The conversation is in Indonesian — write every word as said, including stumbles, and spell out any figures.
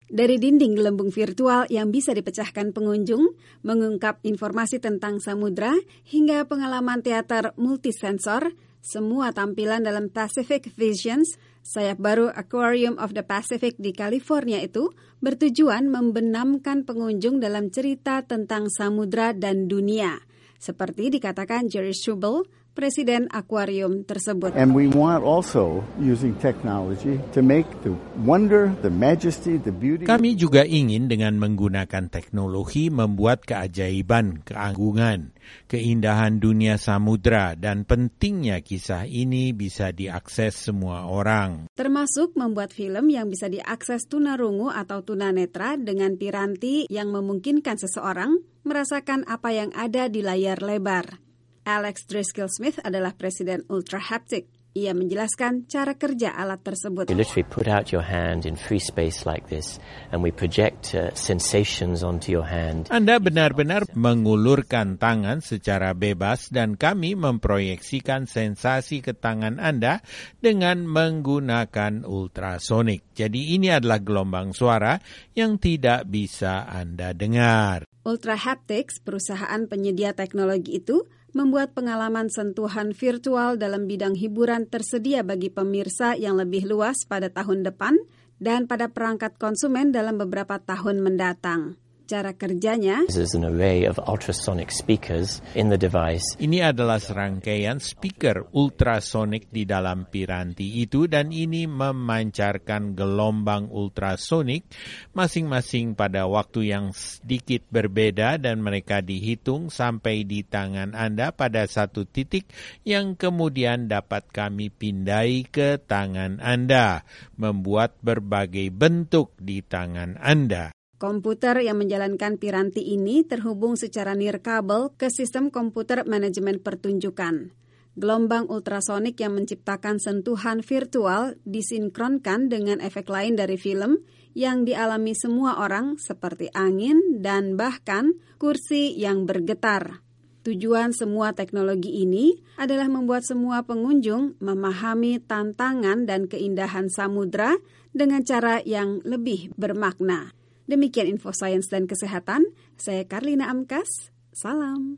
Dari dinding gelembung virtual yang bisa dipecahkan pengunjung, mengungkap informasi tentang samudra, hingga pengalaman teater multisensor, semua tampilan dalam Pacific Visions, sayap baru Aquarium of the Pacific di California itu bertujuan membenamkan pengunjung dalam cerita tentang samudra dan dunia. Seperti dikatakan Jerry Schubel, Presiden akuarium tersebut. And we want also using technology to make the wonder, the majesty, the beauty. Kami juga ingin dengan menggunakan teknologi membuat keajaiban, keagungan, keindahan dunia samudra dan pentingnya kisah ini bisa diakses semua orang. Termasuk membuat film yang bisa diakses tunarungu atau tunanetra dengan piranti yang memungkinkan seseorang merasakan apa yang ada di layar lebar. Alex Driscoll-Smith adalah Presiden Ultra Haptic. Ia menjelaskan cara kerja alat tersebut. You literally put out your hand in free space like this and we project uh, sensations onto your hand. Anda benar-benar mengulurkan tangan secara bebas dan kami memproyeksikan sensasi ke tangan Anda dengan menggunakan ultrasonik. Jadi ini adalah gelombang suara yang tidak bisa Anda dengar. Ultra Haptics, perusahaan penyedia teknologi itu, membuat pengalaman sentuhan virtual dalam bidang hiburan tersedia bagi pemirsa yang lebih luas pada tahun depan dan pada perangkat konsumen dalam beberapa tahun mendatang. Cara kerjanya, This is an array of ultrasonic speakers in the device. Ini adalah serangkaian speaker ultrasonik di dalam piranti itu dan ini memancarkan gelombang ultrasonik masing-masing pada waktu yang sedikit berbeda dan mereka dihitung sampai di tangan Anda pada satu titik yang kemudian dapat kami pindai ke tangan Anda, membuat berbagai bentuk di tangan Anda. Komputer yang menjalankan piranti ini terhubung secara nirkabel ke sistem komputer manajemen pertunjukan. Gelombang ultrasonik yang menciptakan sentuhan virtual disinkronkan dengan efek lain dari film yang dialami semua orang seperti angin dan bahkan kursi yang bergetar. Tujuan semua teknologi ini adalah membuat semua pengunjung memahami tantangan dan keindahan samudra dengan cara yang lebih bermakna. Demikian info sains dan kesehatan, saya Karlina Amkas, salam.